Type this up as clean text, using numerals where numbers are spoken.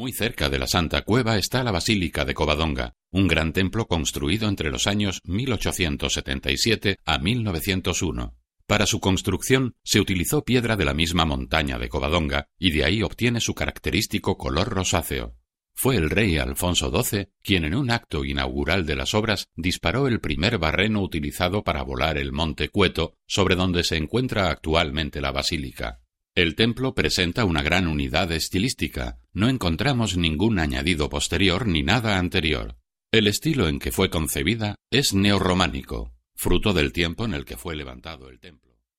Muy cerca de la Santa Cueva está la Basílica de Covadonga, un gran templo construido entre los años 1877 a 1901. Para su construcción se utilizó piedra de la misma montaña de Covadonga y de ahí obtiene su característico color rosáceo. Fue el rey Alfonso XII quien en un acto inaugural de las obras disparó el primer barreno utilizado para volar el monte Cueto, sobre donde se encuentra actualmente la basílica. El templo presenta una gran unidad estilística, no encontramos ningún añadido posterior ni nada anterior. El estilo en que fue concebida es neorrománico, fruto del tiempo en el que fue levantado el templo.